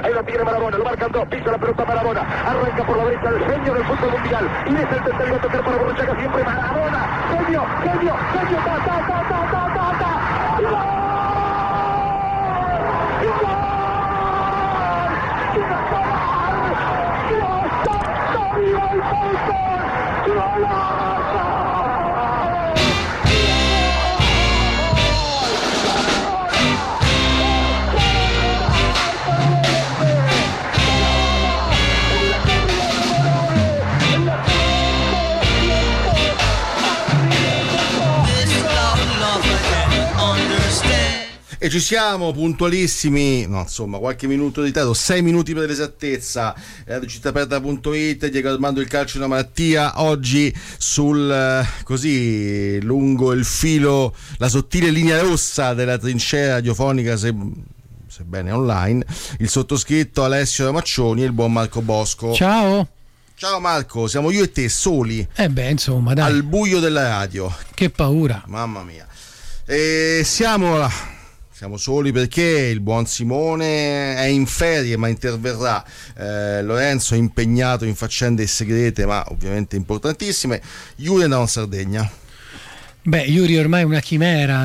ahí la tiene Maradona, lo marcan dos, pisa la pelota Maradona, arranca por la derecha el genio del fútbol mundial, y es el tercero a tocar para Borruchaga, siempre Maradona, genio, E ci siamo puntualissimi, no insomma qualche minuto di ritardo, 6 minuti per l'esattezza. Cittàaperta.it, Diego Armando, il calcio è una malattia. Oggi sul così lungo il filo, la sottile linea rossa della trincea radiofonica, sebbene online, il sottoscritto Alessio Ramaccioni e il buon Marco Bosco. Ciao Marco, siamo io e te soli. Insomma, dai. Al buio della radio. Che paura. Mamma mia. E siamo soli perché il buon Simone è in ferie ma interverrà. Lorenzo è impegnato in faccende segrete ma ovviamente importantissime. Yuri andava in Sardegna. Yuri ormai è una chimera,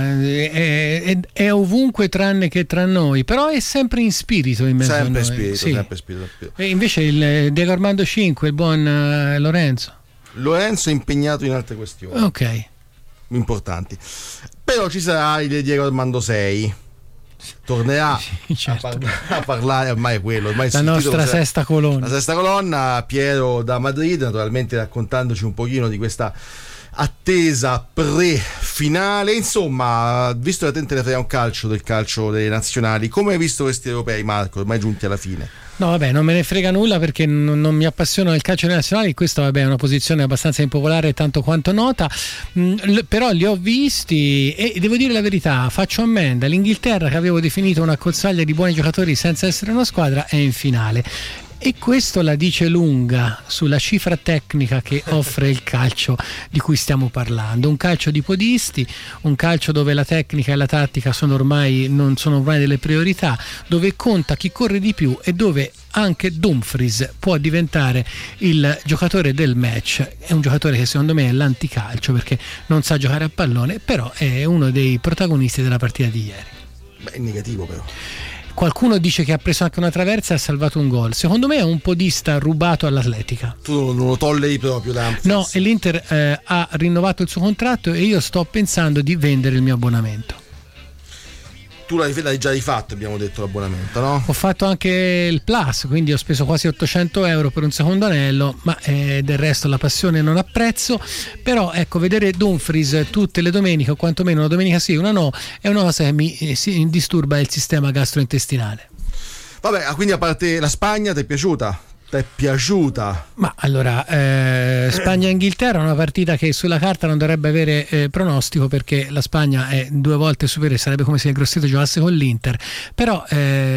è ovunque tranne che tra noi, però è sempre in spirito in mezzo a noi. Sempre spirito. E invece il Diego Armando 5, il buon Lorenzo è impegnato in altre questioni. Ok. Importanti. Però ci sarà il Diego Armando 6. Tornerà certo. a parlare, ormai è quello, ormai la nostra sesta colonna. La sesta colonna, Piero da Madrid, naturalmente raccontandoci un pochino di questa attesa pre-finale. Insomma, visto che te ne frega un calcio del calcio delle nazionali, come hai visto questi europei, Marco, ormai giunti alla fine? No, vabbè, non me ne frega nulla perché non mi appassiona il calcio nazionale. Questa, vabbè, è una posizione abbastanza impopolare, tanto quanto nota. Però li ho visti e devo dire la verità, faccio ammenda. L'Inghilterra, che avevo definito una cozzaglia di buoni giocatori senza essere una squadra, è in finale. E questo la dice lunga sulla cifra tecnica che offre il calcio di cui stiamo parlando. Un calcio di podisti, un calcio dove la tecnica e la tattica non sono ormai delle priorità, dove conta chi corre di più e dove anche Dumfries può diventare il giocatore del match. È un giocatore che secondo me è l'anticalcio perché non sa giocare a pallone, però è uno dei protagonisti della partita di ieri. È negativo però. Qualcuno dice che ha preso anche una traversa e ha salvato un gol. Secondo me è un podista rubato all'Atletica. Tu non lo tolleri proprio da... No, e l'Inter ha rinnovato il suo contratto e io sto pensando di vendere il mio abbonamento. Tu l'hai già rifatto, abbiamo detto, l'abbonamento, no? Ho fatto anche il Plus, quindi ho speso quasi 800 euro per un secondo anello, ma del resto la passione non ha prezzo. Però ecco, vedere Dumfries tutte le domeniche, o quantomeno una domenica sì, una no, è una cosa che mi disturba il sistema gastrointestinale. Vabbè, quindi a parte la Spagna, ti è piaciuta? Ma allora, Spagna-Inghilterra è una partita che sulla carta non dovrebbe avere pronostico, perché la Spagna è 2 volte superiore, sarebbe come se il Grosseto giocasse con l'Inter, però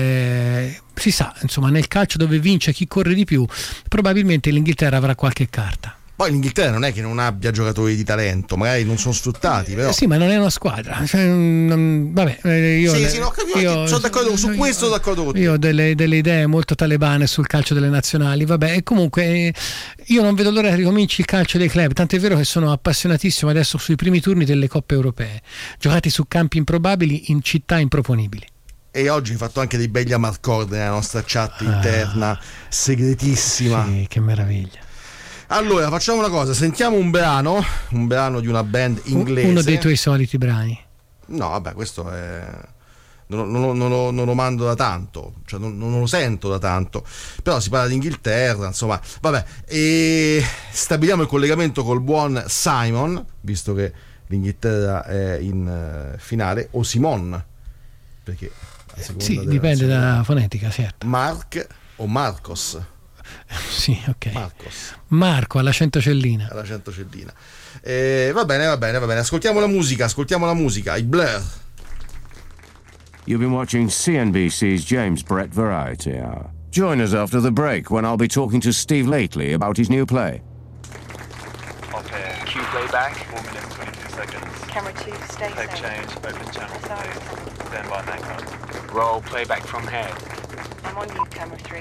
si sa, insomma, nel calcio dove vince chi corre di più, probabilmente l'Inghilterra avrà qualche carta. Poi l'Inghilterra non è che non abbia giocatori di talento, magari non sono sfruttati, però. Sì, ma non è una squadra. Vabbè, io sono d'accordo su questo, sono d'accordo con te. Io ho delle idee molto talebane sul calcio delle nazionali. Vabbè, e comunque io non vedo l'ora che ricominci il calcio dei club, tant'è vero che sono appassionatissimo adesso sui primi turni delle coppe europee, giocati su campi improbabili in città improponibili. E oggi hai fatto anche dei begli amarcord nella nostra chat interna, segretissima. Sì, che meraviglia. Allora, facciamo una cosa, sentiamo un brano di una band inglese. Uno dei tuoi soliti brani. No, vabbè, questo è... Non lo mando da tanto, cioè non lo sento da tanto, però si parla di Inghilterra, insomma, vabbè. E stabiliamo il collegamento col buon Simon, visto che l'Inghilterra è in finale, o Simon, perché a seconda sì, dipende dalla fonetica, certo. Mark o Marcos. Sì, ok. Marco alla 100 cellina. Va bene. Ascoltiamo la musica, i Blur. You've been watching CNBC's James Brett Variety Hour. Join us after the break when I'll be talking to Steve Lately about his new play. Open, cue playback. 1 minute and 22 seconds. Camera 2, stay Tape safe. change, open channel SRO 2. camera. Stand by main code. Roll playback from head. I'm on you, camera 3.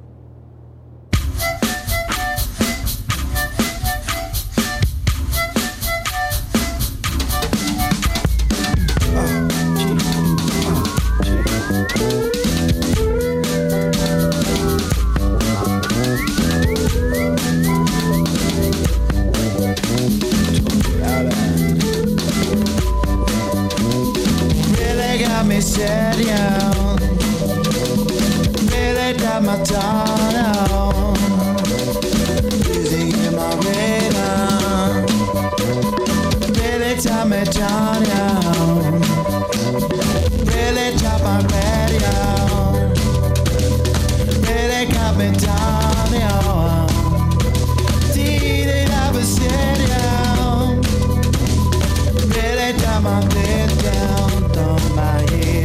Set down, really got my down, busy in my radar, really got me down, really got my radio, really got me down, did it ever sit down, really got my head down, on my head.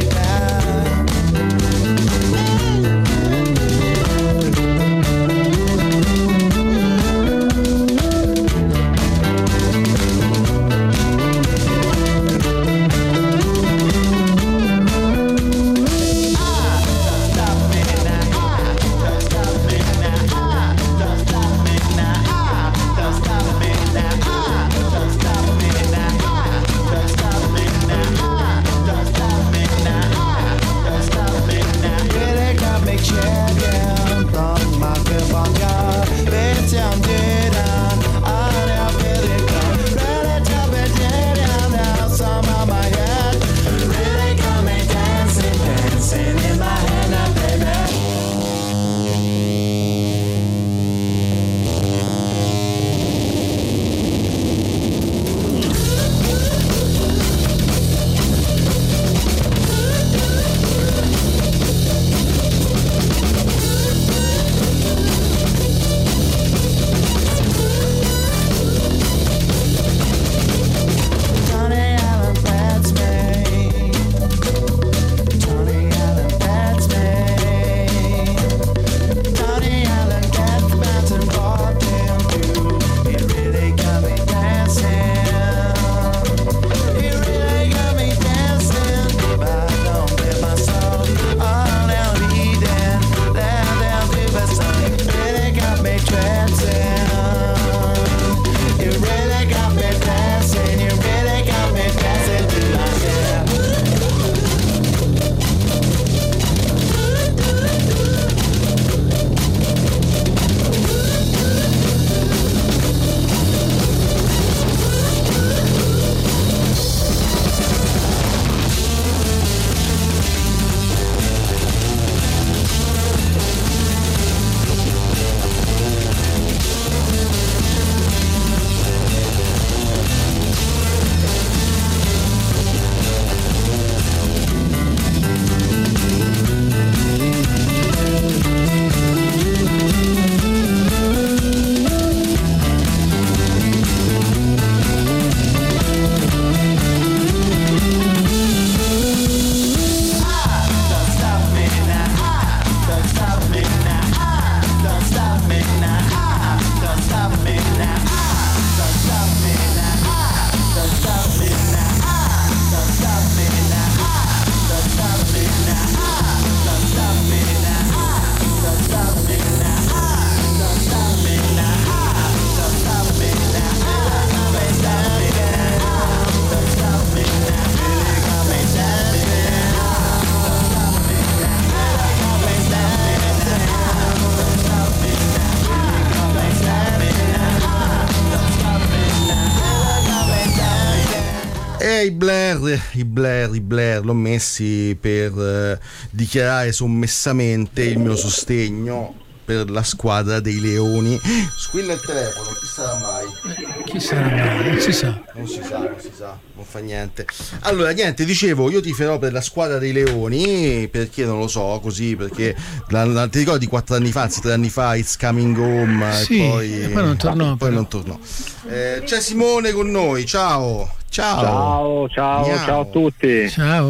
I Blair l'ho messi per dichiarare sommessamente il mio sostegno per la squadra dei Leoni. Squilla il telefono, chi sarà mai? Chi sarà mai? Non si sa. Non si sa, non fa niente. Allora, niente, dicevo, io tiferò per la squadra dei Leoni, perché non lo so, così, perché ti ricordi 4 anni fa, anzi 3 anni fa, It's Coming Home, sì, e poi non tornò. C'è Simone con noi, ciao. Ciao a tutti. Ciao.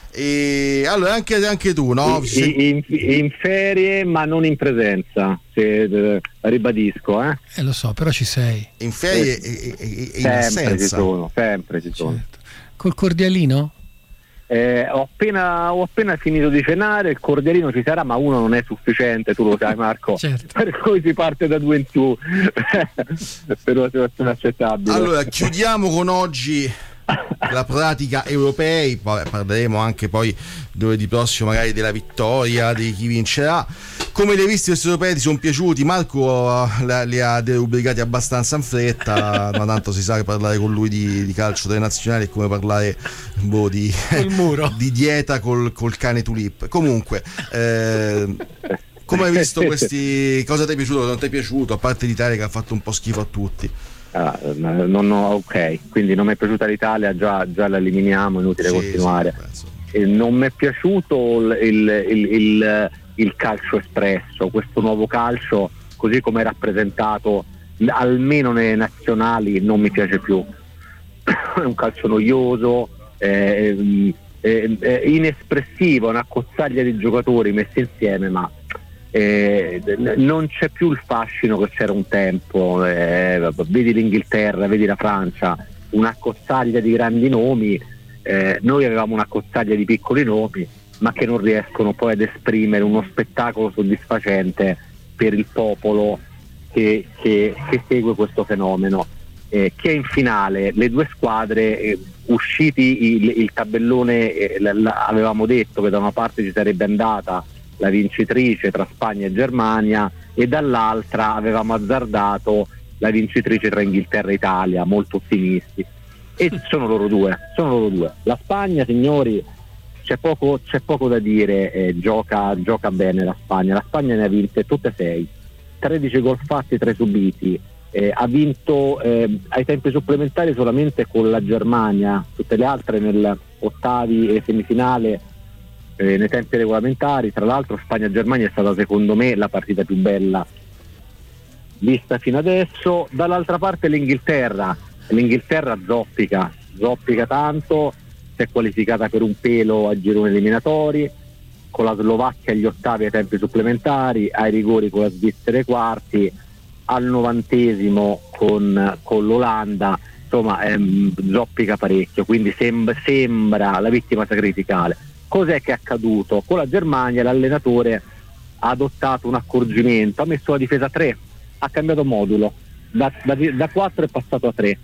E allora anche tu, no? In ferie, ma non in presenza, ribadisco, lo so, però ci sei. In ferie e in assenza. Sempre ci sono. Certo. Col cordialino? Ho appena finito di cenare, il cordialino ci sarà, ma uno non è sufficiente, tu lo sai, Marco. Certo. Per cui si parte da 2 in su per una situazione accettabile. Allora chiudiamo con oggi la pratica europei, parleremo anche poi giovedì prossimo magari della vittoria, di chi vincerà. Come li hai visti questi europei? Ti sono piaciuti? Marco li ha derubricati abbastanza in fretta, ma tanto si sa che parlare con lui di calcio delle nazionali è come parlare di dieta col cane Tulip. Comunque come hai visto questi? Cosa ti è piaciuto, non ti è piaciuto, a parte l'Italia che ha fatto un po' schifo a tutti? Ok, quindi non mi è piaciuta l'Italia, già la eliminiamo, inutile continuare. Non mi è piaciuto il calcio espresso, questo nuovo calcio così come è rappresentato almeno nelle nazionali non mi piace più. È un calcio noioso, inespressivo, una cozzaglia di giocatori messi insieme, ma non c'è più il fascino che c'era un tempo. Vedi l'Inghilterra, vedi la Francia, una cozzaglia di grandi nomi, noi avevamo una cozzaglia di piccoli nomi, ma che non riescono poi ad esprimere uno spettacolo soddisfacente per il popolo che segue questo fenomeno. Che in finale le due squadre, usciti il tabellone, avevamo detto che da una parte ci sarebbe andata la vincitrice tra Spagna e Germania e dall'altra avevamo azzardato la vincitrice tra Inghilterra e Italia, molto ottimisti, e sono loro due. La Spagna, signori, c'è poco da dire, gioca bene la Spagna ne ha vinte tutte 6, 13 gol fatti, 3 subiti, ha vinto ai tempi supplementari solamente con la Germania, tutte le altre nel ottavi e semifinale nei tempi regolamentari. Tra l'altro Spagna-Germania è stata secondo me la partita più bella vista fino adesso. Dall'altra parte l'Inghilterra zoppica tanto, si è qualificata per un pelo ai gironi eliminatori, con la Slovacchia agli ottavi ai tempi supplementari, ai rigori con la Svizzera ai quarti, al 90° con l'Olanda, insomma zoppica parecchio, quindi sembra la vittima sacrificale. Cos'è che è accaduto? Con la Germania l'allenatore ha adottato un accorgimento, ha messo la difesa 3, ha cambiato modulo, da 4 è passato a 3,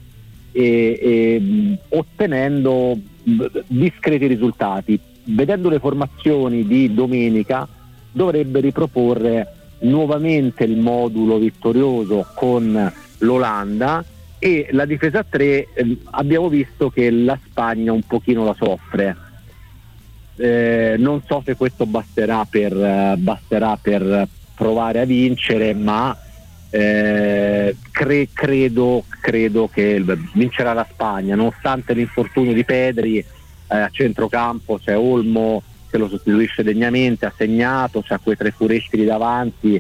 ottenendo discreti risultati. Vedendo le formazioni di domenica dovrebbe riproporre nuovamente il modulo vittorioso con l'Olanda, e la difesa 3 abbiamo visto che la Spagna un pochino la soffre. Non so se questo basterà per provare a vincere, ma credo che vincerà la Spagna, nonostante l'infortunio di Pedri. A centrocampo c'è Olmo che lo sostituisce degnamente, ha segnato, c'ha quei 3 furetti lì davanti,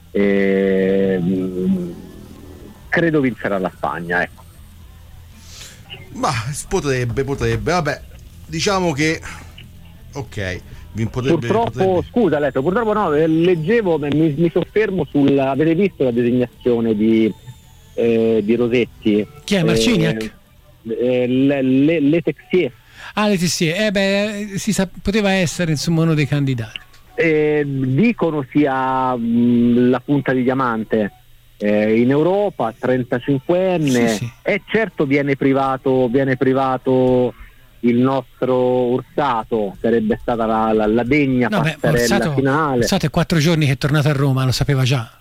credo vincerà la Spagna, ecco. Ma potrebbe, vabbè, diciamo che ok, potrebbe. Scusa Letto, purtroppo no, leggevo, mi soffermo avete visto la designazione di Rosetti? Chi è? Marciniak? Le Texier. Le Texier, poteva essere insomma uno dei candidati. Dicono sia la punta di diamante in Europa, 35enne, sì. E certo viene privato il nostro Orsato, sarebbe stata la degna passerella finale. Orsato è 4 giorni che è tornato a Roma, lo sapeva già.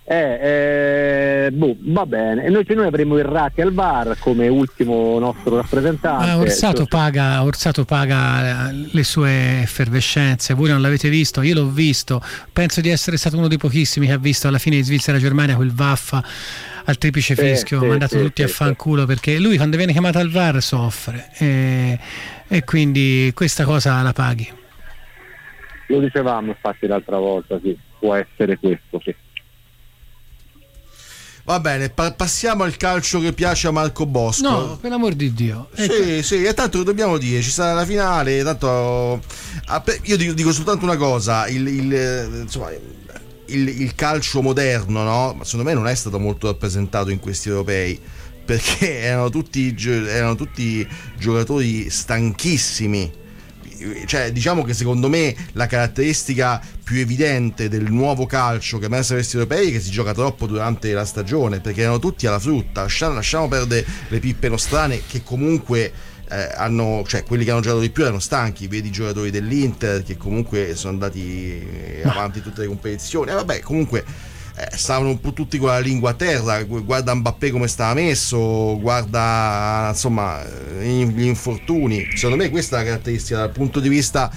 Va bene, noi avremo Irrati al VAR come ultimo nostro rappresentante. Orsato paga le sue effervescenze. Voi non l'avete visto, io l'ho visto, penso di essere stato uno dei pochissimi che ha visto alla fine di Svizzera-Germania quel vaffa al triplice fischio, mandato tutti a fanculo, perché lui quando viene chiamato al VAR soffre, e quindi questa cosa la paghi. Lo dicevamo infatti l'altra volta, sì, può essere questo, sì. Va bene, passiamo al calcio che piace a Marco Bosco. No, per l'amor di Dio. Sì, e tanto che dobbiamo dire, ci sarà la finale, tanto io dico soltanto una cosa, insomma, il calcio moderno, no? Secondo me non è stato molto rappresentato in questi europei, perché erano tutti giocatori stanchissimi. Cioè, diciamo che secondo me la caratteristica più evidente del nuovo calcio che emerge questi europei è che si gioca troppo durante la stagione, perché erano tutti alla frutta. Lasciamo perdere le pippe nostrane che comunque cioè quelli che hanno giocato di più erano stanchi, vedi i giocatori dell'Inter che comunque sono andati avanti in tutte le competizioni, vabbè, comunque stavano un po' tutti con la lingua a terra. Guarda Mbappé come stava messo, guarda insomma gli infortuni. Secondo me questa è la caratteristica dal punto di vista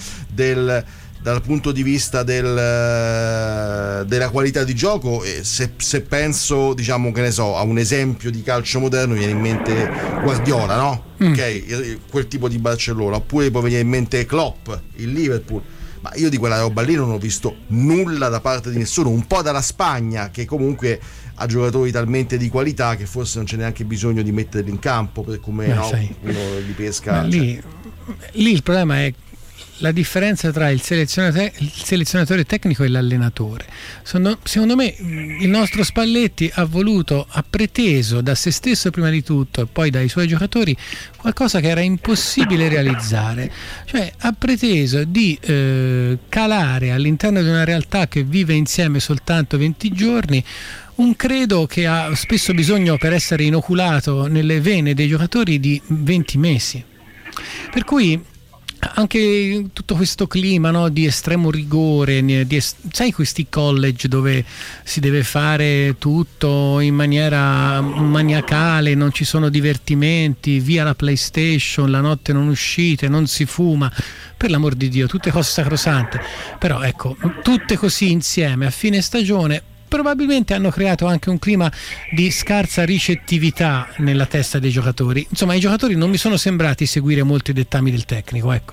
della qualità di gioco. Se penso, diciamo, che ne so, a un esempio di calcio moderno, viene in mente Guardiola, no? Ok, quel tipo di Barcellona, oppure può venire in mente Klopp, il Liverpool. Ma io di quella roba lì non ho visto nulla da parte di nessuno, un po' dalla Spagna, che comunque ha giocatori talmente di qualità che forse non c'è neanche bisogno di metterli in campo, per come uno li pesca. Lì il problema è la differenza tra il selezionatore tecnico e l'allenatore. Secondo me il nostro Spalletti ha preteso da se stesso prima di tutto e poi dai suoi giocatori qualcosa che era impossibile realizzare, cioè ha preteso di calare all'interno di una realtà che vive insieme soltanto 20 giorni un credo che ha spesso bisogno, per essere inoculato nelle vene dei giocatori, di 20 mesi. Per cui anche tutto questo clima, no, di estremo rigore, sai, questi college dove si deve fare tutto in maniera maniacale, non ci sono divertimenti, via la PlayStation, la notte non uscite, non si fuma, per l'amor di Dio, tutte cose sacrosante. Però ecco, tutte così insieme a fine stagione probabilmente hanno creato anche un clima di scarsa ricettività nella testa dei giocatori. Insomma, i giocatori non mi sono sembrati seguire molti dettami del tecnico, ecco.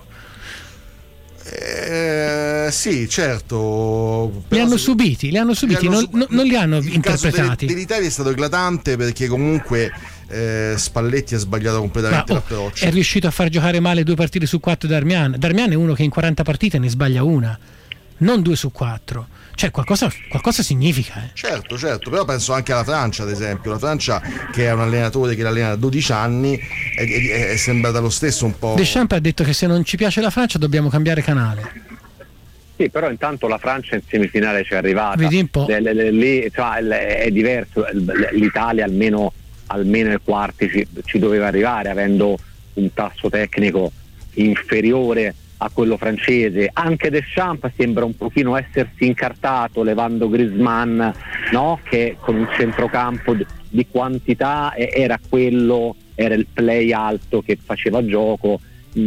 Sì, certo. Li hanno subiti, non li hanno interpretati. Il caso dell'Italia è stato eclatante, perché comunque Spalletti ha sbagliato completamente l'approccio. È riuscito a far giocare male 2 partite su 4 Darmian. Darmian è uno che in 40 partite ne sbaglia una, non 2 su 4. Cioè qualcosa significa. Certo, però penso anche alla Francia, ad esempio. La Francia, che è un allenatore che l'allena da 12 anni, è sembrata lo stesso un po'. Deschamps ha detto che se non ci piace la Francia dobbiamo cambiare canale. Sì, però intanto la Francia in semifinale ci è arrivata. Vedi un po'. Lì è diverso. L'Italia almeno ai quarti ci doveva arrivare, avendo un tasso tecnico inferiore a quello francese. Anche Deschamps sembra un pochino essersi incartato levando Griezmann, no? Che con un centrocampo di quantità era il play alto che faceva gioco.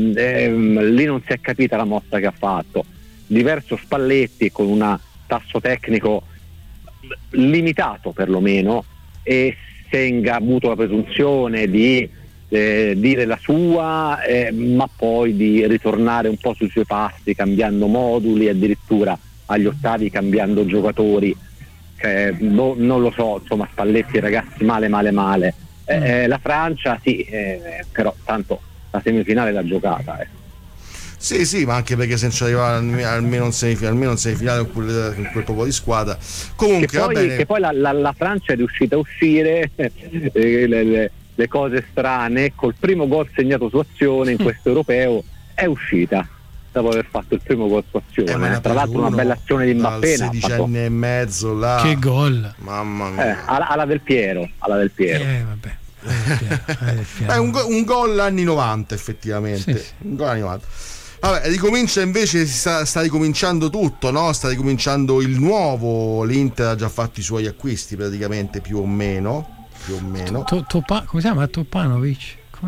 Lì non si è capita la mossa che ha fatto. Diverso Spalletti, con un tasso tecnico limitato perlomeno, e Senga ha avuto la presunzione di dire la sua, ma poi di ritornare un po' sui suoi passi, cambiando moduli, addirittura agli ottavi cambiando giocatori. Non lo so, insomma, Spalletti, ragazzi, male. La Francia sì, però tanto la semifinale l'ha giocata. Sì, ma anche perché se ci arriva almeno in semifinale con quel po' di squadra. Comunque va bene. Che poi la Francia è riuscita a uscire le cose strane, col primo gol segnato su azione in questo europeo è uscita dopo aver fatto il primo gol su azione. Tra l'altro una bella azione di Mbappé, 16 anni e mezzo là. Che gol, mamma mia. Alla del Piero. Vabbè. È un gol anni 90 effettivamente, sì. Un gol anni 90. Vabbè, ricomincia invece, sta ricominciando tutto, no? Sta ricominciando il nuovo. L'Inter ha già fatto i suoi acquisti praticamente, più o meno. Come si chiama? Topanovic?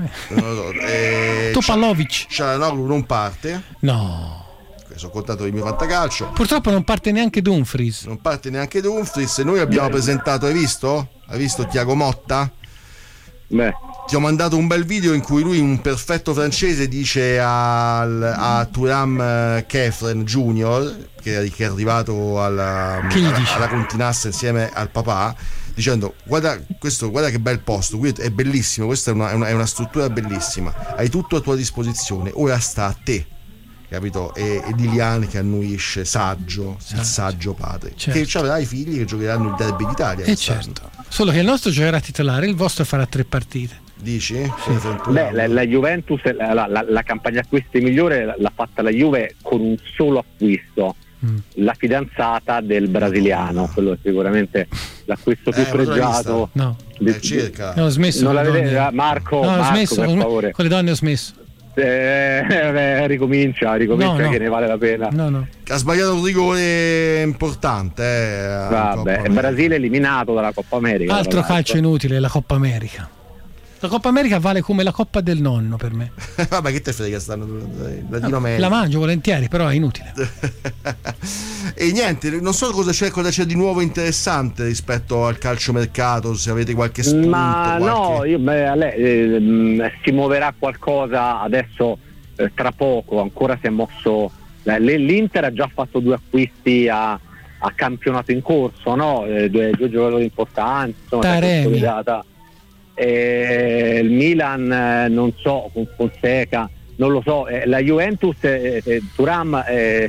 Topalovic. Çalhanoğlu non parte. No. Sono contato il mio fantacalcio. Purtroppo non parte neanche Dumfries. E noi abbiamo presentato, hai visto Thiago Motta? Beh, ti ho mandato un bel video in cui lui, un perfetto francese, dice a Thuram Kefren Junior, che è arrivato alla Continassa insieme al papà, dicendo guarda che bel posto, qui è bellissimo, questa è una struttura bellissima, hai tutto a tua disposizione, ora sta a te, capito? E Liliane che annuisce saggio, il saggio padre, certo. che avrai figli che giocheranno il derby d'Italia, certo, solo che il nostro giocherà titolare, il vostro farà 3 partite. Dici? Sì. Beh, la Juventus la campagna acquisti migliore l'ha fatta la Juve con un solo acquisto, la fidanzata del brasiliano, quello è sicuramente l'acquisto più pregiato. No, cerca. No, ho smesso. Non l'avete, Marco, no, ho Marco, smesso, per favore. con le donne ho smesso. Ricomincia No. che ne vale la pena. No. Ha sbagliato un rigore importante. Vabbè, il Brasile eliminato dalla Coppa America. Altro calcio inutile, la Coppa America. La Coppa America vale come la Coppa del nonno per me. Vabbè, che te frega, stanno Latino America. La mangio volentieri, però è inutile. E niente, non so cosa c'è di nuovo interessante rispetto al calciomercato, se avete qualche spunto. Ma no, si muoverà qualcosa adesso tra poco, ancora si è mosso. L'Inter ha già fatto 2 acquisti a campionato in corso, no? Due giocatori importanti, insomma, il Milan non so, con Fonseca non lo so, la Juventus Thuram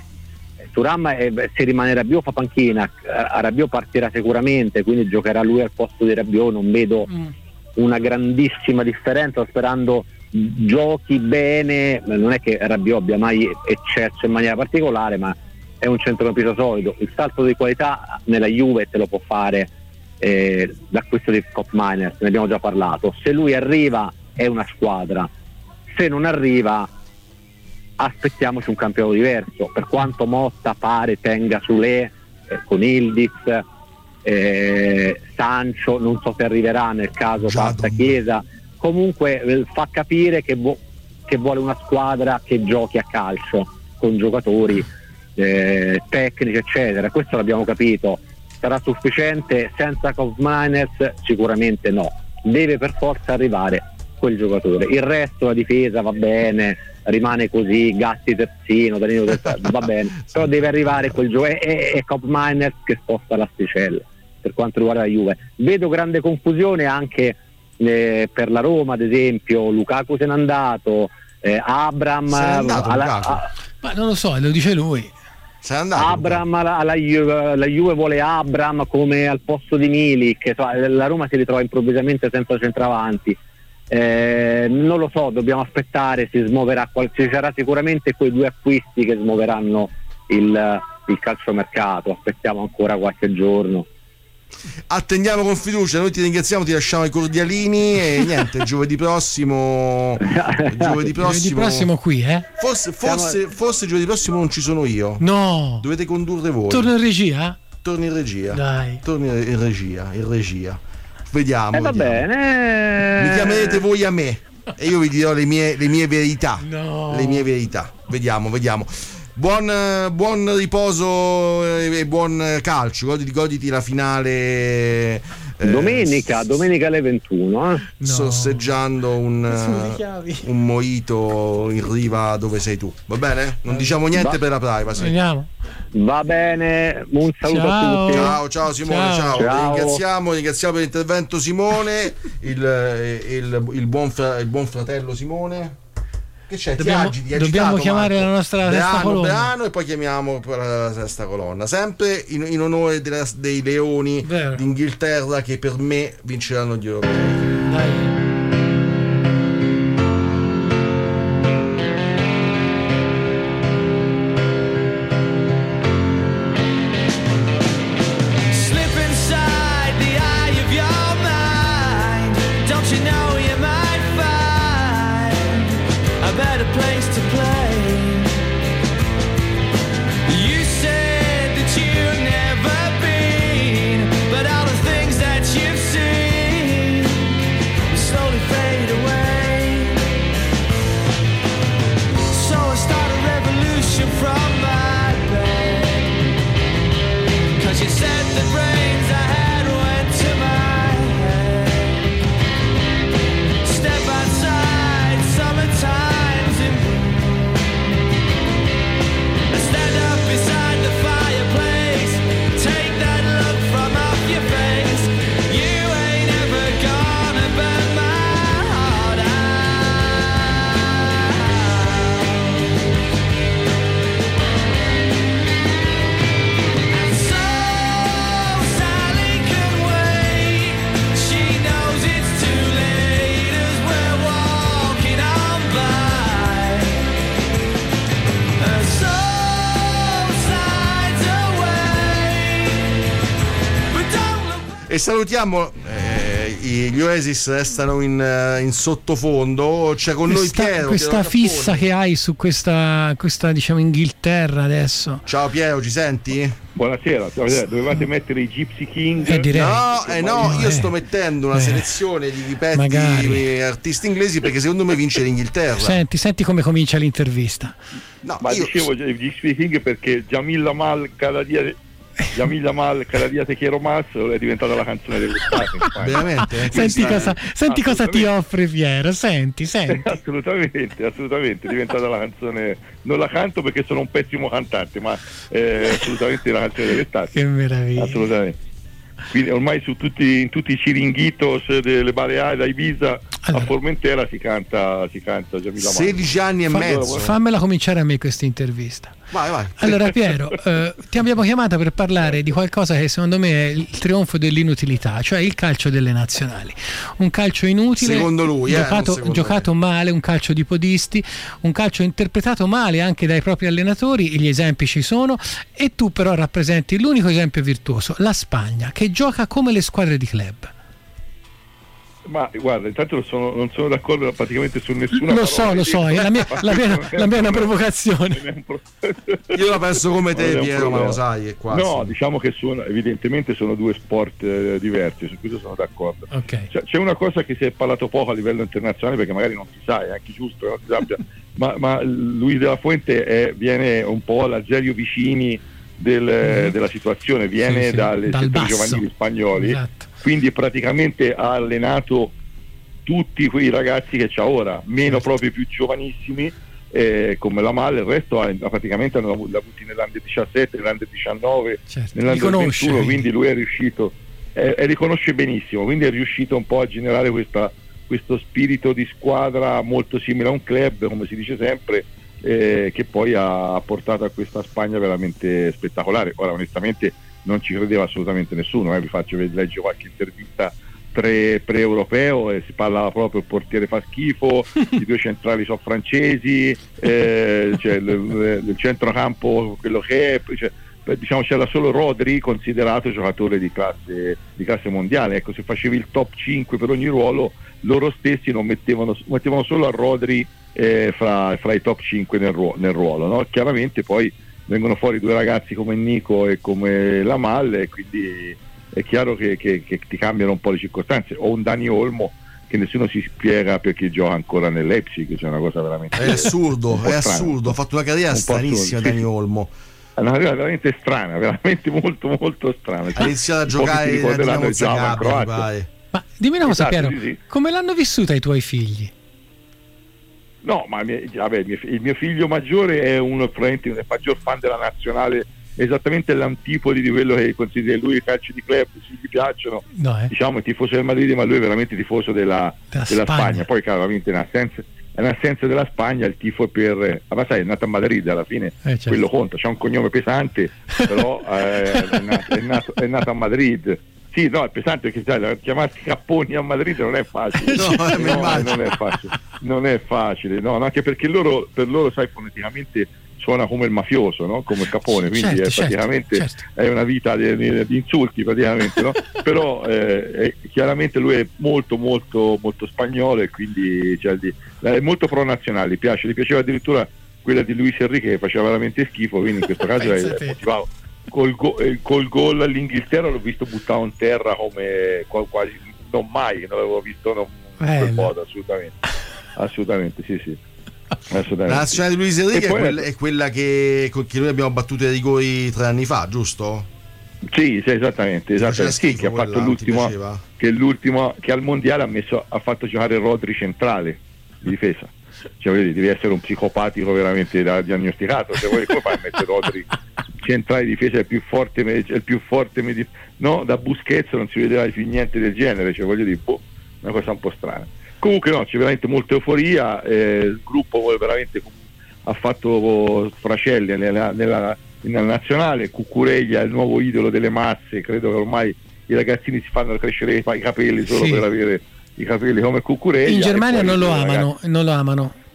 se rimane Rabiot fa panchina, Rabiot partirà sicuramente, quindi giocherà lui al posto di Rabiot, non vedo una grandissima differenza, sperando giochi bene, non è che Rabiot abbia mai eccesso in maniera particolare, ma è un centrocampista solido, il salto di qualità nella Juve te lo può fare l'acquisto di Koopmeiners, ne abbiamo già parlato. Se lui arriva è una squadra, se non arriva aspettiamoci un campionato diverso, per quanto Motta pare tenga Sule con Ildiz, Sancho non so se arriverà nel caso parta Chiesa, comunque fa capire che vuole una squadra che giochi a calcio con giocatori tecnici eccetera, questo l'abbiamo capito. Sarà sufficiente senza Koopmeiners? Sicuramente no, deve per forza arrivare quel giocatore, il resto la difesa va bene, rimane così, Gatti terzino, Danilo terzino, va bene, però deve arrivare quel giocatore e Koopmeiners che sposta l'asticella. Per quanto riguarda la Juve vedo grande confusione anche per la Roma, ad esempio Lukaku se n'è andato, Abram ma non lo so, lo dice lui. Abram la Juve vuole Abram come al posto di Milik, la Roma si ritrova improvvisamente senza centravanti, non lo so, dobbiamo aspettare, ci sarà sicuramente quei 2 acquisti che smuoveranno il calciomercato, aspettiamo ancora qualche giorno. Attendiamo con fiducia, noi ti ringraziamo, ti lasciamo i cordialini e niente, giovedì prossimo qui, forse giovedì prossimo non ci sono io. No. Dovete condurre voi. Torno in regia? Torni in regia. Dai. Torni in regia. Vediamo. Va bene. Mi chiamerete voi a me e io vi dirò le mie verità. No. Le mie verità. Vediamo. Buon riposo e buon calcio, goditi la finale domenica alle 21 sorseggiando un mojito in riva dove sei tu, va bene? Non diciamo niente per la privacy. Vediamo. Va bene, un saluto a tutti. Ciao Simone, ciao. Ringraziamo per l'intervento Simone, il buon fratello Simone. Che c'è? Dobbiamo chiamare Marco, la nostra sesta colonna. Brano, e poi chiamiamo la sesta colonna, sempre in onore dei leoni d'Inghilterra, che per me vinceranno gli europei. Dai. Summertime's in bloom. E salutiamo gli Oasis, restano in sottofondo. C'è con noi Piero. Questa fissa che hai su questa diciamo Inghilterra adesso. Ciao Piero, ci senti? Buonasera, dovevate mettere i Gypsy King. Direi. No, io sto mettendo una selezione di pezzi artisti inglesi perché secondo me vince l'Inghilterra. Senti come comincia l'intervista. No, ma dicevo i Gypsy King perché Jamila Mal cada dia te quiero más è diventata la canzone dell'estate. Veramente? Senti cosa ti offre Piero, senti. Assolutamente, è diventata la canzone. Non la canto perché sono un pessimo cantante, ma è assolutamente la canzone dell'estate. Che meraviglia. Assolutamente. Quindi ormai in tutti i ciringhitos delle Baleari, da Ibiza a Formentera si canta Jamila Mal. 16 anni e mezzo. Fammela cominciare a me questa intervista. Vai. Allora Piero, ti abbiamo chiamata per parlare di qualcosa che secondo me è il trionfo dell'inutilità, cioè il calcio delle nazionali. Un calcio inutile, secondo lui, giocato male, un calcio di podisti, un calcio interpretato male anche dai propri allenatori, gli esempi ci sono, e tu però rappresenti l'unico esempio virtuoso, la Spagna, che gioca come le squadre di club. Ma guarda, intanto non sono d'accordo praticamente su nessuna lo so, la mia è una provocazione. Io la penso come te, Piero, ma lo sai, è quasi. No, diciamo che evidentemente sono due sport diversi, su questo sono d'accordo. Okay. C'è una cosa che si è parlato poco a livello internazionale perché magari non si sa, è anche giusto che non si sappia, ma Luis de la Fuente viene un po' l'Algerio Vicini della situazione, viene dalle sezioni giovanili spagnoli. Esatto. Quindi praticamente ha allenato tutti quei ragazzi che c'ha ora, meno proprio più giovanissimi, come la Mal, il resto praticamente hanno avuti nell'Under 17, nell'Under 19, nell'Under 21, quindi lui è riuscito, riconosce benissimo, quindi è riuscito un po' a generare questo spirito di squadra molto simile a un club, come si dice sempre, che poi ha portato a questa Spagna veramente spettacolare. Ora onestamente non ci credeva assolutamente nessuno, vi faccio leggere qualche intervista pre-europeo e si parlava proprio il portiere fa schifo, i due centrali sono francesi, cioè il centrocampo quello che è, cioè, diciamo c'era solo Rodri considerato giocatore di classe mondiale. Ecco, se facevi il top 5 per ogni ruolo, loro stessi non mettevano solo a Rodri fra i top 5 nel ruolo, no? Chiaramente poi vengono fuori due ragazzi come Nico e come Lamal e quindi è chiaro che ti cambiano un po' le circostanze, o un Dani Olmo che nessuno si spiega perché gioca ancora nell'Leipzig, che è una cosa veramente è assurdo, ha fatto una carriera stranissima Dani Olmo. È una carriera veramente strana, veramente molto molto strana. Ha iniziato a giocare in Croazia. Ma dimmi una cosa, Piero, come l'hanno vissuta i tuoi figli? No, ma il mio figlio maggiore è probabilmente il maggior fan della nazionale, esattamente l'antipodi di quello che considera lui i calci di club, se gli piacciono, diciamo è tifoso del Madrid, ma lui è veramente tifoso della Spagna. Poi chiaramente in assenza della Spagna il tifo è per ma sai, è nato a Madrid alla fine, certo. Quello conta, c'ha un cognome pesante, però è nato a Madrid. Sì, no, è pesante perché sai, chiamarsi Capponi a Madrid non è facile. Non è facile, no, anche perché per loro, sai, foneticamente suona come il mafioso, no? Come il Capone, quindi praticamente è una vita di insulti praticamente, no? Però chiaramente lui è molto molto molto spagnolo e quindi è molto pro nazionale, gli piaceva addirittura quella di Luis Enrique che faceva veramente schifo, quindi in questo caso è motivato. Col gol all'Inghilterra l'ho visto buttato in terra come quasi non l'avevo visto in quel modo, assolutamente sì. La nazionale di Luis Enrique è quella che noi abbiamo battuto ai rigori 3 anni fa, giusto? Sì, esattamente. Sì, che ha fatto l'ultimo che al mondiale ha fatto giocare Rodri centrale di difesa. Cioè, devi essere un psicopatico veramente diagnosticato, se vuoi, come fai a mettere Rodri centrale di difesa, è il più forte no, da Busquets non si vedeva più niente del genere, cioè voglio dire, una cosa un po' strana. Comunque no, c'è veramente molta euforia, il gruppo veramente ha fatto sfracelli nella nazionale. Cucurella è il nuovo idolo delle masse, credo che ormai i ragazzini si fanno crescere i capelli solo per avere i capelli come Cucurella. In Germania non lo amano.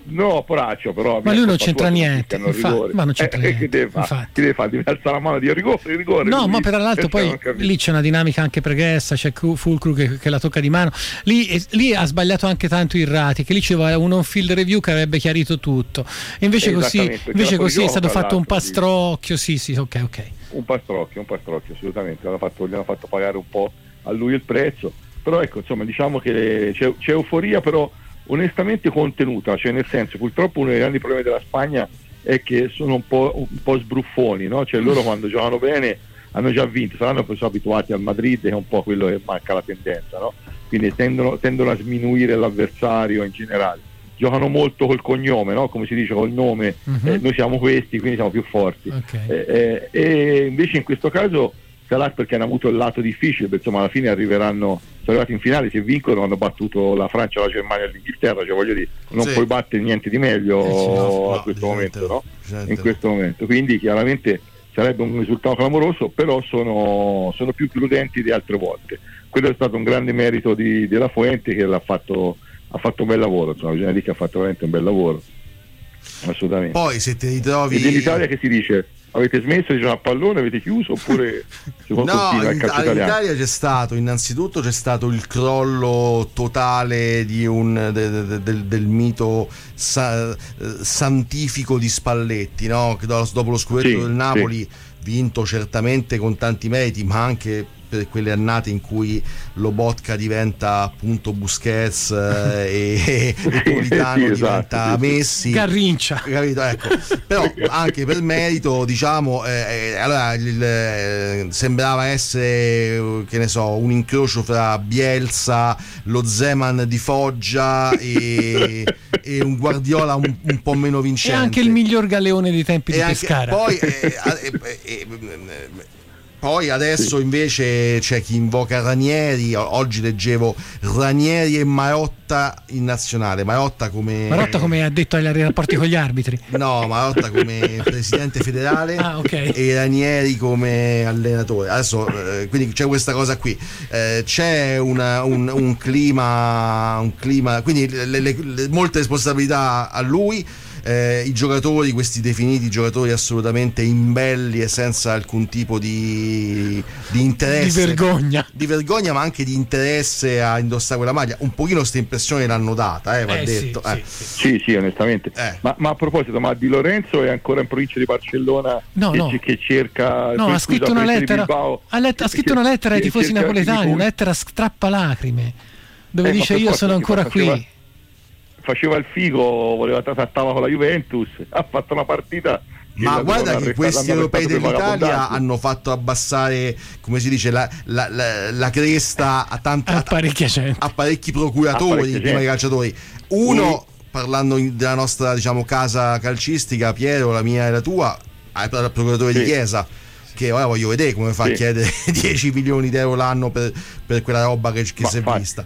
No, poraccio, però. Ma lui non c'entra niente, ma non c'entra niente. Che deve fare? Deve alzare la mano di rigore. No, ma per l'altro poi lì c'è una dinamica anche pregressa, c'è Fulcru che la tocca di mano. Lì ha sbagliato anche tanto Irrati, che lì ci voleva un on-field review che avrebbe chiarito tutto. E invece così è stato fatto un pastrocchio, sì, ok. Un pastrocchio, assolutamente. Gli hanno fatto pagare un po' a lui il prezzo. Però ecco, insomma, diciamo che c'è euforia, però onestamente contenuta, cioè nel senso, purtroppo uno dei grandi problemi della Spagna è che sono un po' sbruffoni, no? Cioè loro quando giocano bene hanno già vinto, saranno poi abituati al Madrid, che è un po' quello che marca la tendenza, no? Quindi tendono a sminuire l'avversario in generale, giocano molto col cognome, no? Come si dice, col nome, noi siamo questi, quindi siamo più forti, e invece in questo caso sarà perché hanno avuto il lato difficile, insomma alla fine sono arrivati in finale, se vincono hanno battuto la Francia, la Germania e l'Inghilterra, cioè voglio dire, non puoi battere niente di meglio a questo momento, no? In questo momento, quindi chiaramente sarebbe un risultato clamoroso, però sono più prudenti di altre volte. Quello è stato un grande merito di De La Fuente, che ha fatto un bel lavoro, insomma bisogna dire che ha fatto veramente un bel lavoro, assolutamente. Poi se ti ritrovi... E dell'Italia che si dice? Avete smesso di giocare a pallone, avete chiuso, oppure all'Italia innanzitutto c'è stato il crollo totale del mito santifico di Spalletti, no? Che dopo lo scudetto del Napoli, vinto certamente con tanti meriti, ma anche per quelle annate in cui Lobotka diventa appunto Busquets e Politano diventa Messi, Garrincia, capito? Ecco. Però anche per merito, diciamo, allora sembrava essere, che ne so, un incrocio fra Bielsa, lo Zeman di Foggia e un Guardiola un po' meno vincente, e anche il miglior Galeone dei tempi di Pescara. Poi adesso invece c'è chi invoca Ranieri. Oggi leggevo Ranieri e Marotta in nazionale. Marotta come addetto ai rapporti con gli arbitri. No, Marotta come presidente federale e Ranieri come allenatore. Adesso quindi c'è questa cosa qui, c'è un clima, quindi molte responsabilità a lui. I giocatori, questi definiti giocatori assolutamente imbelli e senza alcun tipo di interesse, di vergogna, ma anche di interesse a indossare quella maglia. Un pochino questa impressione l'hanno data, va detto. Sì, onestamente. Ma a proposito, ma Di Lorenzo è ancora in provincia di Barcellona che cerca. No, ha scritto una lettera. Ha scritto una lettera ai tifosi napoletani, una lettera strappalacrime, dove dice: io sono ancora qui. Faceva il figo, voleva trattava con la Juventus, ha fatto una partita. Ma guarda che questi europei dell'Italia hanno fatto abbassare, come si dice, la cresta a parecchi procuratori prima dei calciatori. Uno, parlando della nostra, diciamo, casa calcistica, Piero, la mia e la tua, al procuratore di Chiesa, che ora voglio vedere come fa a chiedere 10 milioni di euro l'anno per quella roba che si è vista.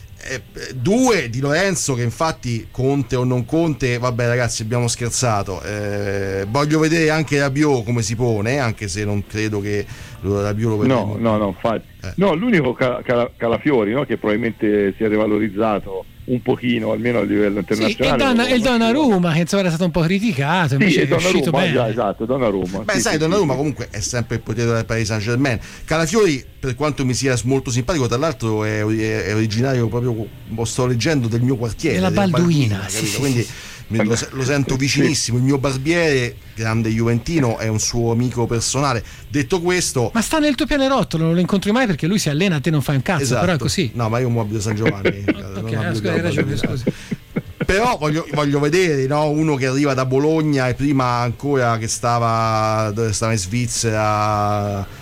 Due, Di Lorenzo, che infatti Conte o non Conte, vabbè ragazzi, abbiamo scherzato. Voglio vedere anche Rabiot come si pone, anche se non credo che Rabiot lo vedremo. No, infatti. No, l'unico Calafiori, no, che probabilmente si è rivalorizzato un pochino, almeno a livello internazionale. E il Donnarumma, che insomma era stato un po' criticato, invece è uscito bene. Esatto, Donnarumma. Donnarumma comunque è sempre il potere del Paris Saint-Germain. Calafiori, per quanto mi sia molto simpatico, tra l'altro è originario proprio, sto leggendo, del mio quartiere, della Balduina, quindi lo sento vicinissimo. Il mio barbiere, grande juventino, è un suo amico personale. Detto questo, ma sta nel tuo pianerottolo, non lo incontri mai perché lui si allena, a te non fai un cazzo, però è così. No, ma io abito San Giovanni. Hai ragione, scusi. Però voglio vedere, no? Uno che arriva da Bologna e prima ancora che stava in Svizzera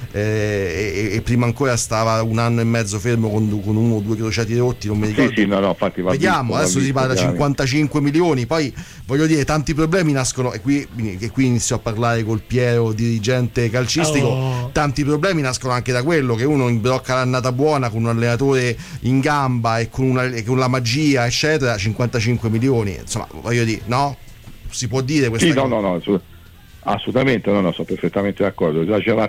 e prima ancora stava un anno e mezzo fermo con 1 o 2 crociati rotti, non mi ricordo. Infatti vediamo, adesso si parla di 55 milioni. Poi voglio dire, tanti problemi nascono, e qui inizio a parlare col Piero, dirigente calcistico. Tanti problemi nascono anche da quello che uno imbrocca l'annata buona con un allenatore in gamba e con la magia eccetera, 55 milioni, insomma, voglio dire, no? Si può dire questa cosa? No, assolutamente, sono perfettamente d'accordo,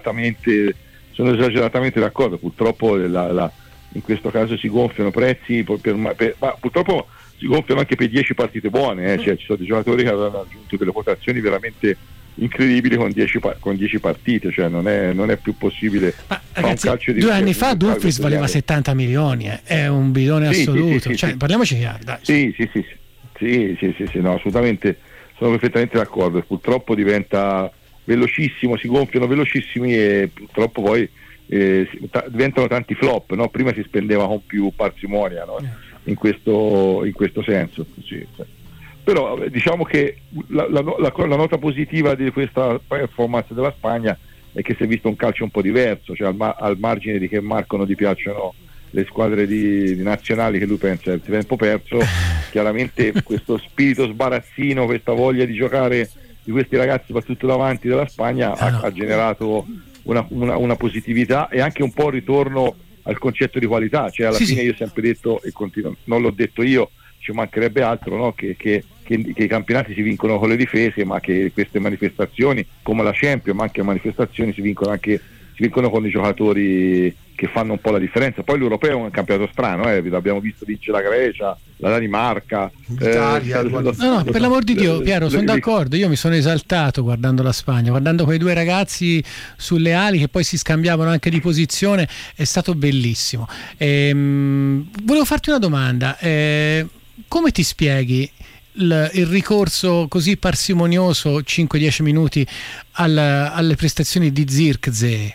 sono esageratamente d'accordo. Purtroppo in questo caso si gonfiano prezzi, ma purtroppo si gonfiano anche per 10 partite buone, cioè ci sono dei giocatori che avevano aggiunto delle quotazioni veramente incredibili con 10 partite, cioè non è più possibile. Ma ragazzi, un calcio 2 anni fa Dumfries valeva 70 milioni, è un bidone assoluto, cioè parliamoci chiaro, dai. Sì, no, assolutamente, sono perfettamente d'accordo. Purtroppo diventa velocissimo, si gonfiano velocissimi e purtroppo poi diventano tanti flop, no? Prima si spendeva con più parsimonia, no? in questo senso, sì. Però diciamo che la nota positiva di questa performance della Spagna è che si è visto un calcio un po' diverso, cioè al margine di che Marco non gli piacciono le squadre di nazionali, che lui pensa è tempo perso, chiaramente questo spirito sbarazzino, questa voglia di giocare di questi ragazzi soprattutto davanti della Spagna ha generato una positività e anche un po' il ritorno al concetto di qualità, cioè alla fine io ho sempre detto e continuo, non l'ho detto io, ci mancherebbe altro, no? che i campionati si vincono con le difese, ma che queste manifestazioni come la Champions, ma anche manifestazioni si vincono con i giocatori che fanno un po' la differenza. Poi l'Europeo è un campionato strano, l'abbiamo visto vincere la Grecia, la Danimarca, l'Italia. No, per l'amor di Dio, Piero, sono d'accordo. Io mi sono esaltato guardando la Spagna, guardando quei due ragazzi sulle ali che poi si scambiavano anche di posizione, è stato bellissimo. Volevo farti una domanda, come ti spieghi il ricorso così parsimonioso 5-10 minuti alle prestazioni di Zirkzee?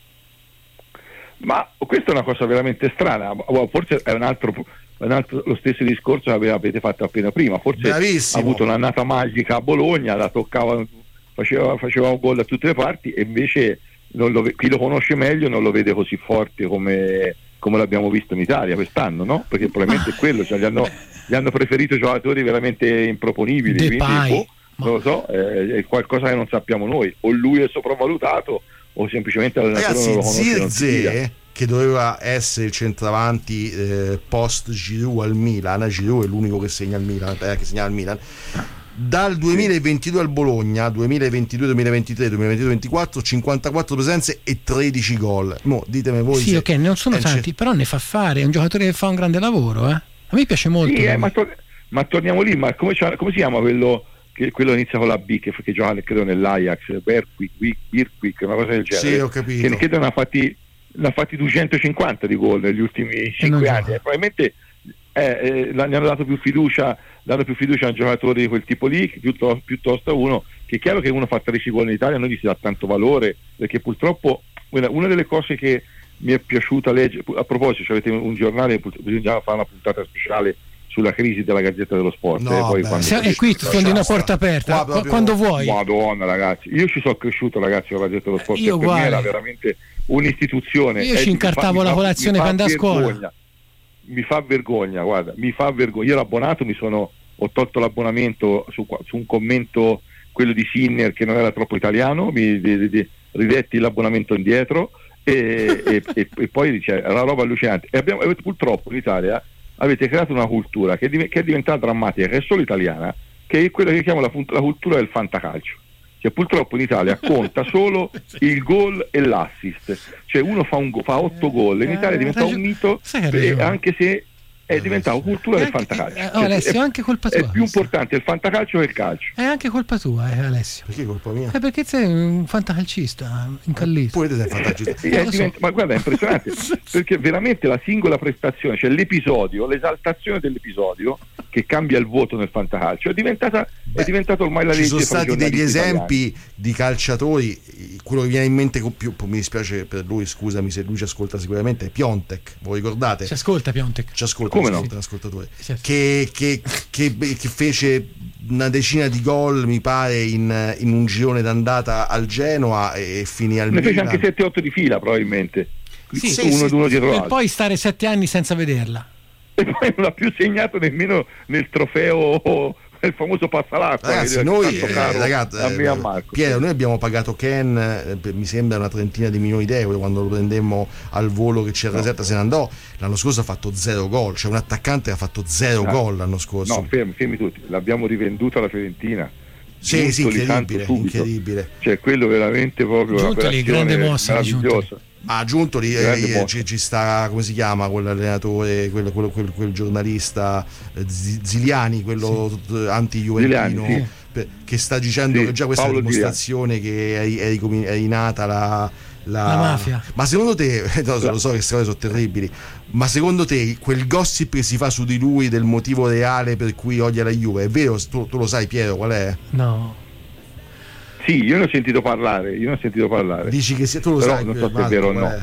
Ma questa è una cosa veramente strana, forse è un altro lo stesso discorso che avete fatto appena prima, forse bravissimo. Ha avuto un'annata magica a Bologna, la toccava, faceva un gol da tutte le parti e invece chi lo conosce meglio non lo vede così forte come l'abbiamo visto in Italia quest'anno, no? Perché probabilmente è quello, cioè gli hanno preferito giocatori veramente improponibili, quindi non lo so, è qualcosa che non sappiamo noi, o lui è sopravvalutato o semplicemente l'allenatore non lo conosce. Zirkzee, che doveva essere il centravanti post Giroud al Milan, Giroud è l'unico che segna al Milan, che segna al Milan. Dal 2022 al Bologna, 2022, 2023, 2022-2024, 54 presenze e 13 gol. Mo ditemi voi. Sì, ok, non sono tanti, però ne fa fare, è un giocatore che fa un grande lavoro, A me piace molto. Sì, ma torniamo lì, ma come si chiama quello che inizia con la B, che gioca credo nell'Ajax, Birkwik, una cosa del genere. Sì, ho capito. Che credo ne ha fatti 250 di gol negli ultimi 5 anni. Probabilmente gli hanno dato più fiducia, a un giocatore di quel tipo lì piuttosto a uno che è chiaro che uno fa 13 gol in Italia, non gli si dà tanto valore, perché purtroppo una delle cose che mi è piaciuta leggere, a proposito, se avete un giornale, bisognava fare una puntata speciale sulla crisi della Gazzetta dello Sport. E qui sfondi una porta aperta quando vuoi. Madonna ragazzi, io ci sono cresciuto ragazzi con la Gazzetta dello Sport, per me era veramente un'istituzione. Io ci incartavo la colazione per andare a scuola. Mi fa vergogna, guarda, io ero abbonato, ho tolto l'abbonamento su un commento, quello di Sinner, che non era troppo italiano, mi ridetti l'abbonamento indietro e poi dice, era una roba allucinante. E purtroppo in Italia avete creato una cultura che è diventata drammatica, che è solo italiana, che è quella che chiamo la cultura del fantacalcio. Cioè, purtroppo in Italia conta solo il gol e l'assist, cioè uno fa 8 gol, in Italia diventa un mito, anche se è diventato cultura del fantacalcio. Alessio, è anche colpa tua. È più importante il fantacalcio che il calcio. È anche colpa tua, Alessio. Perché colpa mia? Perché sei un fantacalcista incallito. Pure te sei fantacalcista. Ma guarda, è impressionante, perché veramente la singola prestazione, cioè l'episodio, l'esaltazione dell'episodio che cambia il voto nel fantacalcio è diventato ormai la legge. Ci sono stati degli esempi di calciatori, quello che viene in mente più, mi dispiace per lui, scusami se lui ci ascolta sicuramente, è Piontek, voi ricordate? Ci ascolta Piontek. Ci ascolta, come no? Ascoltatore, certo. che fece una decina di gol mi pare in un girone d'andata al Genoa e finì al Milan. Ne fece anche 7-8 di fila probabilmente, uno dietro l'altro, per poi stare 7 anni senza vederla e poi non ha più segnato nemmeno nel trofeo, il famoso passalacqua. Ragazzi, noi Piero, noi abbiamo pagato Ken mi sembra una trentina di milioni di euro quando lo prendemmo al volo, che c'era Rosetta se ne andò. L'anno scorso ha fatto 0 gol, cioè un attaccante ha fatto 0 gol l'anno scorso. No, fermi tutti, l'abbiamo rivenduto alla Fiorentina. Sì, incredibile. Cioè quello veramente proprio Giuntoli, grande mossa meravigliosa. Ma aggiunto Grande ci sta, come si chiama quell'allenatore, quel giornalista Ziliani, quello anti-juventino, Ziliani, che sta dicendo che già questa è Paolo la dimostrazione che è rinata la mafia. Ma secondo te, lo so che queste cose sono terribili, ma secondo te quel gossip che si fa su di lui del motivo reale per cui odia la Juve è vero? Tu lo sai, Piero, qual è? No. Sì, io ne ho sentito parlare. Dici che tu lo però sai, non so se è vero o no.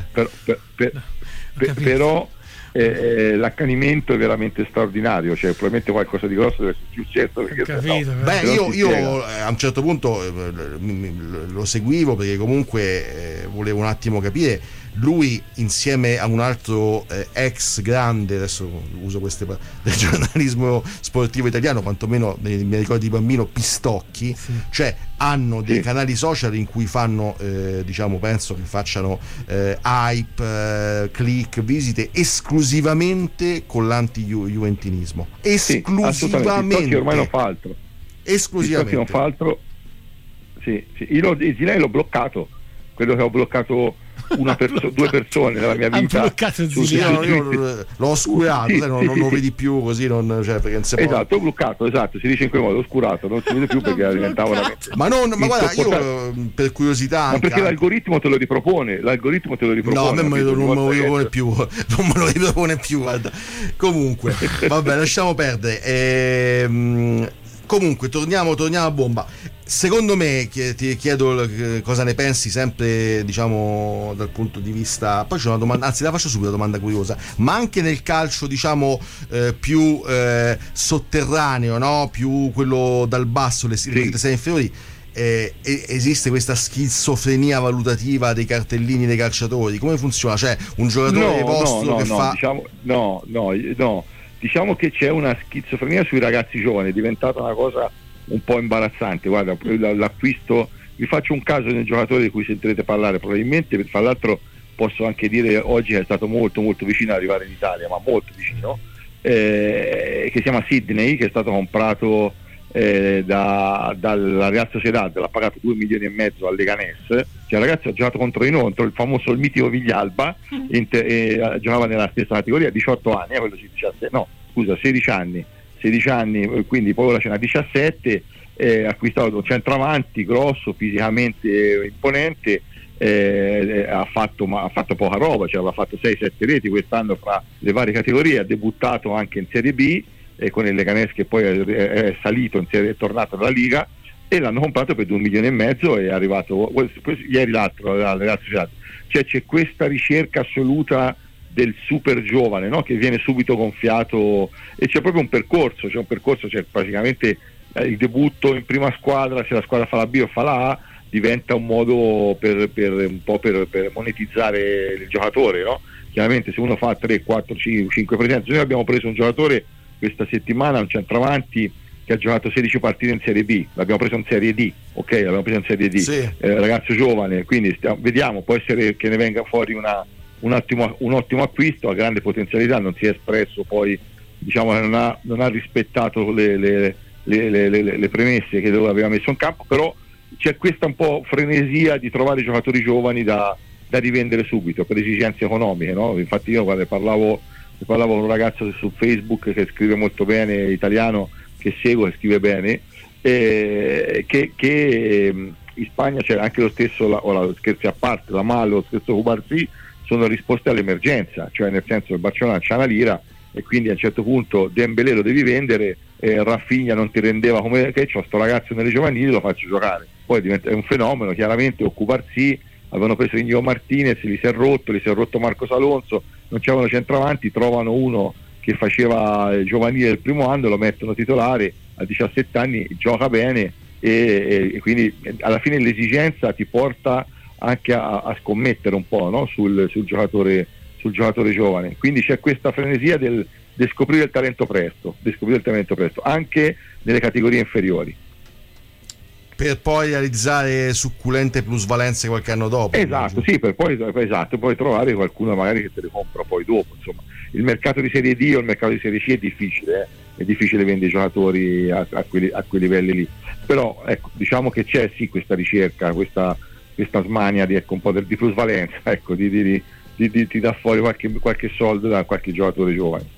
Però l'accanimento è veramente straordinario, cioè probabilmente qualcosa di grosso deve essere successo. Capito, beh, io a un certo punto lo seguivo perché comunque volevo un attimo capire. Lui insieme a un altro ex grande, adesso uso queste del giornalismo sportivo italiano, quantomeno nei miei ricordi di bambino, Pistocchi, sì. Cioè hanno dei canali social in cui fanno diciamo, penso che facciano hype, click, visite esclusivamente con l'anti-juventinismo, esclusivamente. Pistocchi ormai non fa altro, esclusivamente non fa altro. Sì. Io l'ho bloccato, quello che ho bloccato due persone nella mia vita. Io l'ho oscurato, non lo vedi più così, cioè, perché esatto, ho bloccato, si dice in quel modo, oscurato, non si vede più perché diventava veramente. Ma guarda, io per curiosità. Ma perché l'algoritmo te lo ripropone. No, a me non me lo ripropone più, guarda. Comunque, vabbè, lasciamo perdere. Comunque, torniamo a bomba. Secondo me, ti chiedo cosa ne pensi, sempre diciamo dal punto di vista, poi c'è una domanda, anzi la faccio subito, una domanda curiosa, ma anche nel calcio diciamo più sotterraneo, no? Più quello dal basso, le sei inferiori, esiste questa schizofrenia valutativa dei cartellini dei calciatori? Come funziona? Cioè un giocatore fa... Diciamo che c'è una schizofrenia sui ragazzi giovani, è diventata una cosa un po' imbarazzante. Guarda, l'acquisto, vi faccio un caso di un giocatore di cui sentirete parlare probabilmente, fra l'altro posso anche dire oggi che è stato molto molto vicino ad arrivare in Italia, ma molto vicino, che si chiama Sidney, che è stato comprato dalla Real Sociedad, l'ha pagato 2,5 milioni al Leganés. Cioè, il ragazzo ha giocato contro il famoso, il mitico Villalba, giocava nella stessa categoria, 18 anni, quello 16 anni, quindi poi ora ce n'ha 17, ha acquistato un centravanti grosso, fisicamente imponente, ha fatto poca roba, cioè aveva fatto 6-7 reti quest'anno fra le varie categorie, ha debuttato anche in Serie B con il Leganés, che poi è salito in Serie, è tornato nella Liga, e l'hanno comprato per 2,5 milioni e è arrivato ieri l'altro alla Real Sociedad. Cioè c'è questa ricerca assoluta del super giovane, no? Che viene subito gonfiato, e c'è proprio un percorso, c'è praticamente il debutto in prima squadra, se la squadra fa la B o fa la A, diventa un modo per monetizzare il giocatore, no? Chiaramente se uno fa 3, 4, 5 presenze, noi abbiamo preso un giocatore questa settimana, un centravanti che ha giocato 16 partite in Serie B, l'abbiamo preso in Serie D, ok? L'abbiamo preso in Serie D, sì. Ragazzo giovane, quindi vediamo, può essere che ne venga fuori un ottimo acquisto, ha grande potenzialità, non si è espresso poi, diciamo che non ha rispettato le premesse che aveva messo in campo, però c'è questa un po' frenesia di trovare giocatori giovani da rivendere subito per esigenze economiche, no? Infatti io quando parlavo con un ragazzo su Facebook che scrive molto bene, italiano, che seguo, che scrive bene, che in Spagna c'era anche lo stesso, scherzi a parte, la Mal, lo stesso Cubarsí sono risposte all'emergenza, cioè nel senso che il Barcellona c'ha una lira e quindi a un certo punto Dembélé lo devi vendere, Rafinha non ti rendeva, come che c'ho sto ragazzo nelle giovanili, lo faccio giocare, poi diventa un fenomeno, chiaramente. O Cubarsí, avevano preso Íñigo Martínez, gli si è rotto Marcos Alonso, non c'erano centravanti, trovano uno che faceva il giovanile del primo anno, lo mettono titolare a 17 anni, gioca bene e quindi alla fine l'esigenza ti porta anche a scommettere un po', no? sul giocatore giovane, quindi c'è questa frenesia del scoprire il talento presto, anche nelle categorie inferiori, per poi realizzare succulente plusvalenze qualche anno dopo. Esatto, sì, per poi trovare qualcuno magari che te le compra poi dopo. Insomma, il mercato di Serie D o il mercato di Serie C è difficile vendere i giocatori a quei livelli lì. Però ecco, diciamo che c'è sì questa ricerca, questa questa smania di, ecco, un po' di plusvalenza, ecco, di dà fuori qualche soldo da qualche giocatore giovane.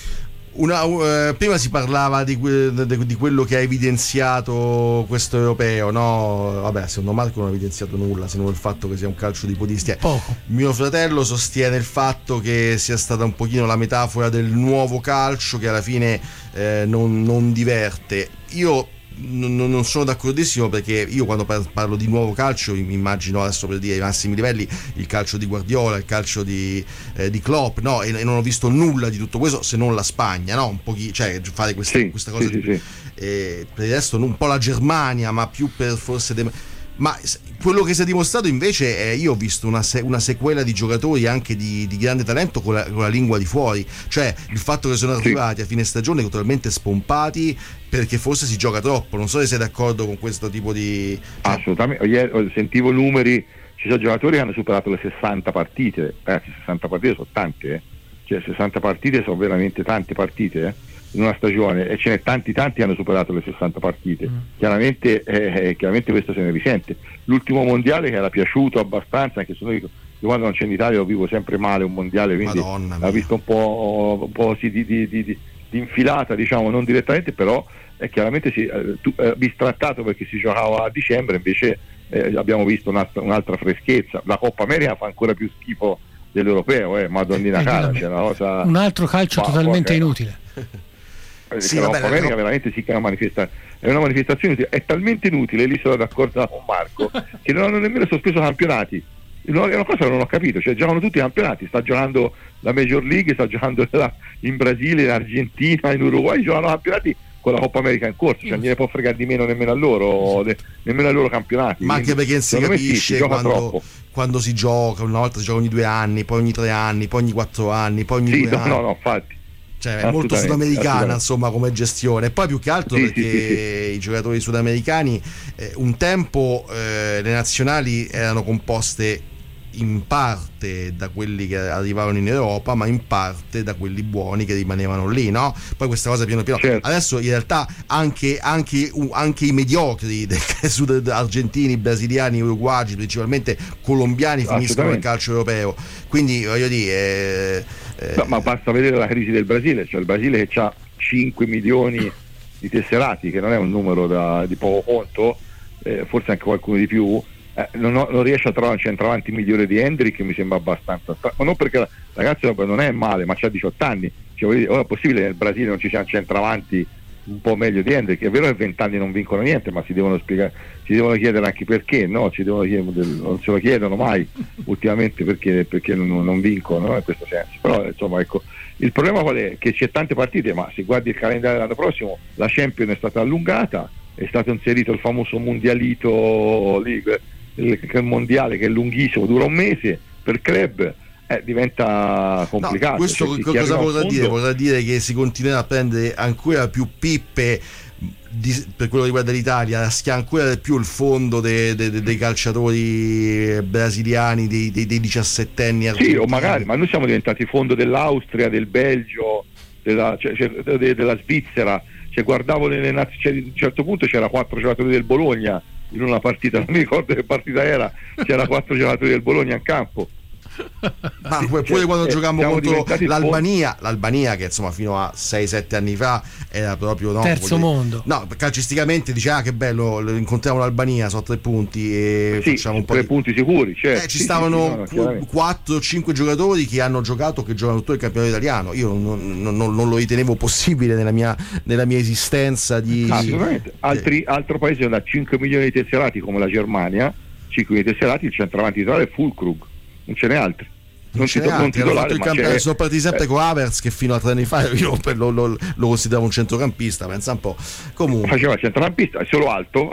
Prima si parlava di quello che ha evidenziato questo europeo, no? Vabbè, secondo Marco non ha evidenziato nulla, se non il fatto che sia un calcio di podisti. Poco. Mio fratello sostiene il fatto che sia stata un pochino la metafora del nuovo calcio che alla fine non diverte. Io non sono d'accordissimo, perché io quando parlo di nuovo calcio mi immagino, adesso per dire ai massimi livelli, il calcio di Guardiola, il calcio di Klopp, no? E non ho visto nulla di tutto questo se non la Spagna, no? Cioè fare questa cosa sì. per il resto un po' la Germania, ma più per forse ma quello che si è dimostrato invece è, io ho visto una sequela di giocatori anche di grande talento con la lingua di fuori, cioè il fatto che sono arrivati a fine stagione totalmente spompati perché forse si gioca troppo. Non so se sei d'accordo con questo tipo di... Assolutamente, ieri sentivo numeri, ci sono giocatori che hanno superato le 60 partite, 60 partite sono tante, cioè 60 partite sono veramente tante partite, in una stagione, e ce n'è tanti che hanno superato le 60 partite. Chiaramente questo se ne risente. L'ultimo mondiale che era piaciuto abbastanza, anche se io quando non c'è in Italia lo vivo sempre male un mondiale, quindi l'ho visto un po' sì, di infilata, diciamo, non direttamente, però chiaramente bistrattato perché si giocava a dicembre, invece abbiamo visto un'altra freschezza. La Coppa America fa ancora più schifo dell'europeo, madonnina cara, c'è una cosa, un altro calcio totalmente inutile. Sì, la Coppa America veramente sì che è una manifestazione, è talmente inutile, lì sono d'accordo con Marco, che non hanno nemmeno sospeso campionati. È una cosa che non ho capito, cioè giocano tutti i campionati, sta giocando la Major League, sta giocando in Brasile, in Argentina, in Uruguay, giocano campionati con la Coppa America in corso, cioè non gliene può fregare di meno nemmeno a loro campionati. Ma anche perché non si capisce quando si gioca, una volta si gioca ogni 2 anni, poi ogni 3 anni, poi ogni 4 anni, poi ogni 2 anni. No, infatti. Cioè è molto sudamericana, insomma, come gestione. E poi più che altro perché i giocatori sudamericani un tempo le nazionali erano composte in parte da quelli che arrivavano in Europa, ma in parte da quelli buoni che rimanevano lì, no? Poi questa cosa piano piano, adesso in realtà anche i mediocri argentini, brasiliani, uruguagi, principalmente colombiani, finiscono nel calcio europeo. Quindi voglio dire ma basta vedere la crisi del Brasile, cioè il Brasile che ha 5 milioni di tesserati, che non è un numero di poco conto, forse anche qualcuno di più, non riesce a trovare un centravanti migliore di Hendrick, che mi sembra abbastanza, ma non perché la ragazza non è male, ma c'ha 18 anni, cioè, è possibile che nel Brasile non ci sia un centravanti un po' meglio di Hendrick? È vero che 20 anni non vincono niente, ma si devono spiegare, si devono chiedere anche perché, no? Non se lo chiedono mai ultimamente perché non vincono, no? In questo senso. Però insomma, ecco, il problema qual è? Che c'è tante partite, ma se guardi il calendario dell'anno prossimo, la Champions è stata allungata, è stato inserito il famoso mondialito lì, il mondiale che è lunghissimo, dura un mese per club. Diventa complicato. No, questo cosa vorrà dire? Vorrà dire che si continuerà a prendere ancora più pippe per quello che riguarda l'Italia, raschia ancora di più il fondo dei calciatori brasiliani, dei 17enni argentini. Sì, o magari, ma noi siamo diventati fondo dell'Austria, del Belgio, della Svizzera. Cioè, guardavo a un certo punto c'era 4 giocatori del Bologna in una partita, non mi ricordo che partita era, c'era 4 giocatori del Bologna in campo. Ma pure quando giocavamo contro l'Albania, che insomma fino a 6-7 anni fa era proprio terzo mondo. No, calcisticamente dice che bello, incontriamo l'Albania, sono 3 punti e facciamo un po' 3 punti sicuri, certo. Ci stavano 4-5 giocatori che hanno giocato, che giocano tutto il campionato italiano. Io non lo ritenevo possibile nella mia esistenza di altro paese da 5 milioni di tesserati come la Germania, 5 milioni di tesserati, il centravanti titolare è Fulkrug, non ce n'è altri. Non titolare, ma sono partiti sempre con Havertz, che fino a 3 anni fa io lo consideravo un centrocampista, pensa un po'. Comunque faceva il centrocampista, è solo alto,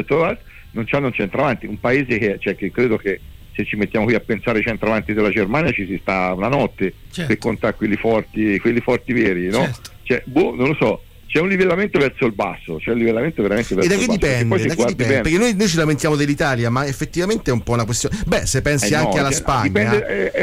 non c'hanno un centravanti, un paese che credo che se ci mettiamo qui a pensare ai centravanti della Germania ci si sta una notte, per contare quelli forti veri, no? Certo. Cioè, non lo so, c'è un livellamento verso il basso, c'è un livellamento veramente verso il basso. E da che dipende? Perché noi ci lamentiamo dell'Italia, ma effettivamente è un po' una questione. Beh, se pensi anche alla Spagna,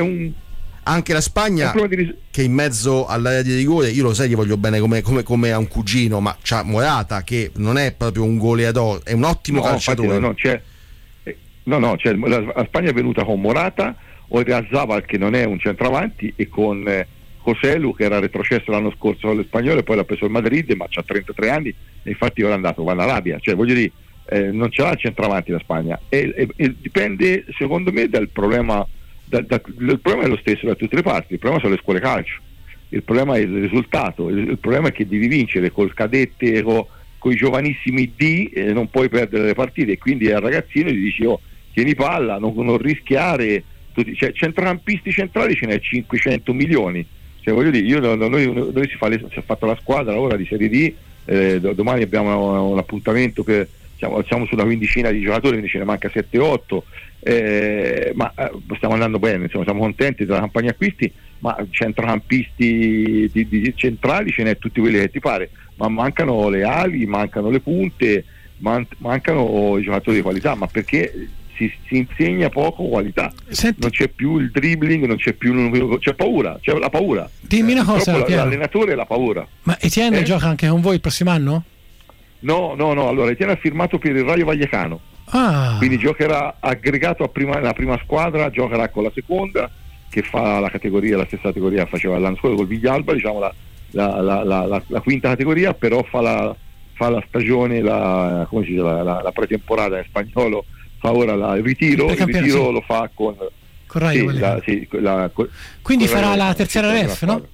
anche la Spagna che in mezzo all'area di rigore, io lo sai, gli voglio bene come a un cugino, ma c'ha Morata che non è proprio un goleador, è un ottimo calciatore. Infatti, No, cioè, la Spagna è venuta con Morata, Oyarzabal che non è un centravanti, e con Joselu che era retrocesso l'anno scorso con le spagnole, poi l'ha preso il Madrid, ma c'ha 33 anni e infatti ora è andato, va in Arabia, cioè voglio dire, non ce l'ha il centravanti la Spagna, e dipende secondo me dal problema. Il problema è lo stesso da tutte le parti, il problema sono le scuole calcio, il problema è il risultato, il problema è che devi vincere col cadette, con i giovanissimi D, non puoi perdere le partite, e quindi al ragazzino gli dici tieni palla, non rischiare, cioè, centrocampisti centrali ce n'è 500 milioni, cioè voglio dire, noi si è fatta la squadra ora di Serie D, domani abbiamo un appuntamento che siamo su una quindicina di giocatori, quindi ce ne manca 7-8, ma stiamo andando bene, insomma, siamo contenti della campagna acquisti, ma centrocampisti di centrali ce n'è tutti quelli che ti pare, ma mancano le ali, mancano le punte, mancano i giocatori di qualità, ma perché si insegna poco qualità. Senti, non c'è più il dribbling, non c'è più c'è paura, c'è la paura. Dimmi una cosa, l'allenatore ha la paura. Ma Etienne gioca anche con voi il prossimo anno? No, allora Etienne ha firmato per il Rayo Vallecano, quindi giocherà aggregato alla prima squadra, giocherà con la seconda che fa la stessa categoria che faceva l'anno scorso col Villalba, diciamo la quinta categoria, però fa la stagione, come si dice, la pretemporada in spagnolo, fa ora il ritiro lo fa con Rayo Vallecano. Quindi farà la terza ref, no?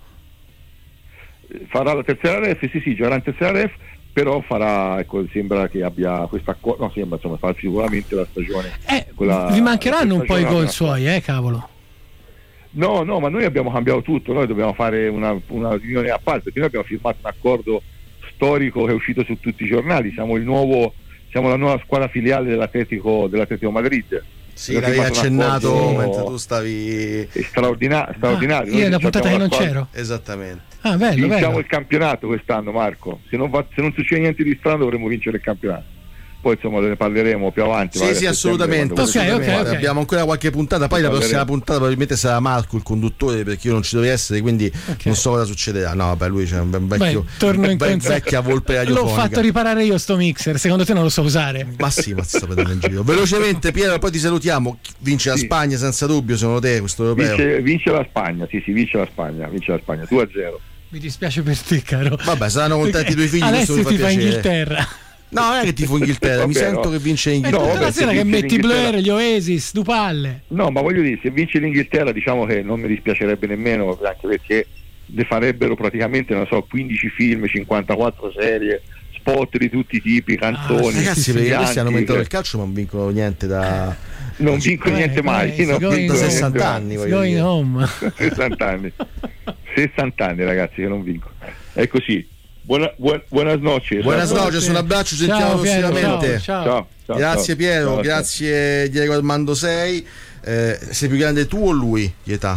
Farà la terza ref, sì, giocherà in terza ref, però farà, sembra che abbia questa accordo, sembra, insomma, farà sicuramente la stagione. Vi mancheranno un po' i gol suoi, cavolo. No, ma noi abbiamo cambiato tutto, noi dobbiamo fare una riunione a parte, perché noi abbiamo firmato un accordo storico che è uscito su tutti i giornali, siamo la nuova squadra filiale dell'Atletico Madrid. Sì, l'avevi accennato mentre tu stavi. Straordinario. Io è la puntata che non c'ero. Esattamente. Bello. Vinciamo il campionato quest'anno, Marco. Se non succede niente di strano dovremmo vincere il campionato. Poi insomma ne parleremo più avanti. Sì, assolutamente. Okay. Abbiamo ancora qualche puntata. Poi la prossima puntata probabilmente sarà Marco il conduttore, perché io non ci dovrei essere, quindi non so cosa succederà. No, vabbè, lui c'è un ben vecchio, vecchia volpe radiofonica. L'ho fatto riparare io sto mixer, secondo te non lo so usare? Ma sì, ma sto prendendo in giro. Velocemente Piero, poi ti salutiamo. Vince la Spagna senza dubbio, secondo te, questo europeo? Vince la Spagna, sì, vince la Spagna 2-0. Mi dispiace per te, caro. Vabbè, saranno contenti i tuoi figli. Adesso ti fa Inghilterra. No, non è che tifo Inghilterra, mi sento che vince Inghilterra. La sera che metti Blur, gli Oasis, due palle. No, ma voglio dire, se vince l'Inghilterra, diciamo che non mi dispiacerebbe nemmeno, anche perché ne farebbero praticamente, 15 film, 54 serie, spot di tutti i tipi, canzoni. Ragazzi, perché questi hanno aumentato il calcio, ma non vincono niente da. Non vincono niente mai. Da 60 anni. Going home. 60 anni, ragazzi, che non vincono. È così. Buenas noches. Buenas noches, un abbraccio, ci sentiamo prossimamente. Ciao. Grazie Piero, grazie Diego Armando 6. Sei più grande tu o lui di età?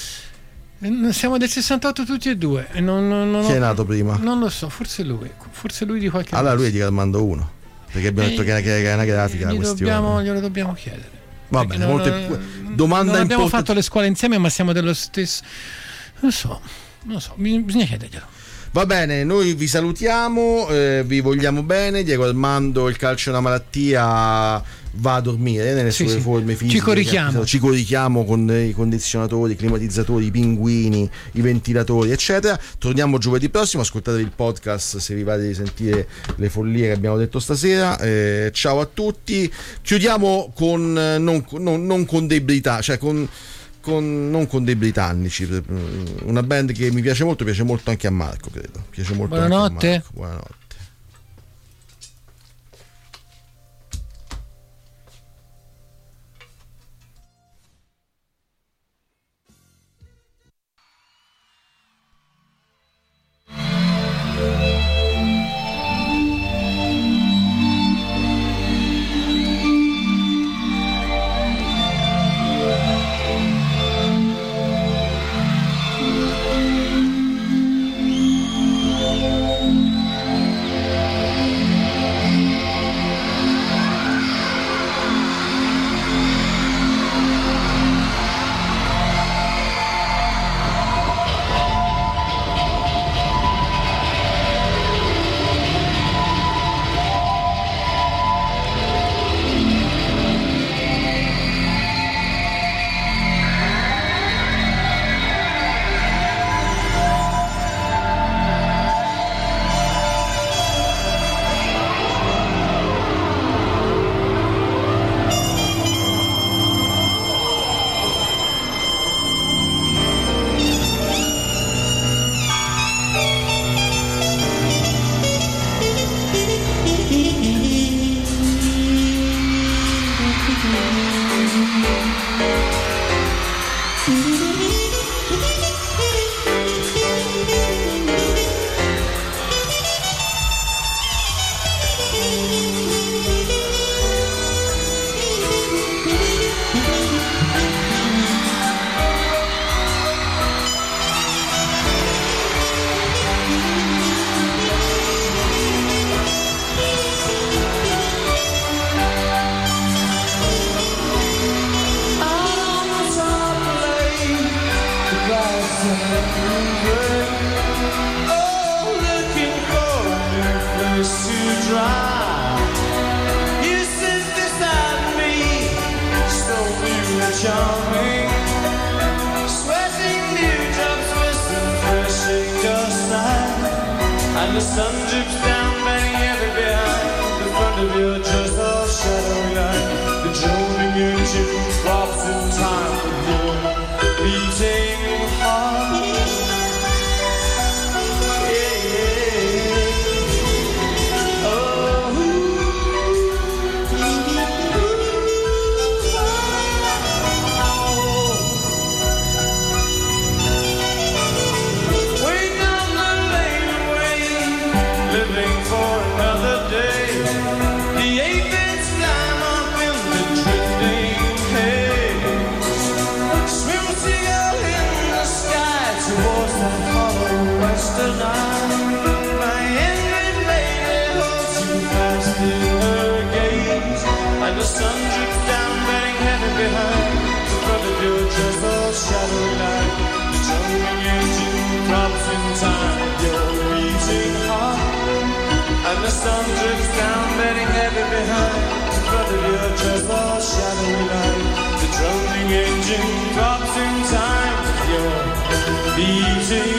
Siamo del 68 tutti e due. Chi è nato prima? Non lo so, forse lui di qualche allora lui è di Armando 1, perché abbiamo detto che è una grafica la questione. Glielo dobbiamo chiedere. Va bene, domanda non abbiamo fatto le scuole insieme, ma siamo dello stesso. Non so, bisogna chiederglielo. Va bene, noi vi salutiamo, vi vogliamo bene. Diego Armando, il calcio è una malattia, va a dormire nelle sue forme fisiche. Ci corichiamo con i condizionatori, i climatizzatori, i pinguini, i ventilatori, eccetera. Torniamo giovedì prossimo, ascoltatevi il podcast se vi va di sentire le follie che abbiamo detto stasera. Ciao a tutti. Chiudiamo con non con dei britannici, cioè non con dei britannici, una band che mi piace molto anche a Marco, credo. Piace molto. Buonanotte. Anche a Marco. Buonanotte. dry. You sit beside me, so really charming. Sweating dewdrops with some fresh dust side. And the sun drips down, banging heavy behind the front of your dress, all shadowy light. The droning engine drops in time with your beating heart. And the sun drips down, burning heavy behind the front of your dress, all shadowy light. The drumming engine drops in time with your beating heart. And the sun drips down, burning heavy behind the front of your dress, all shadowy light. The drumming engine drops in time with your beating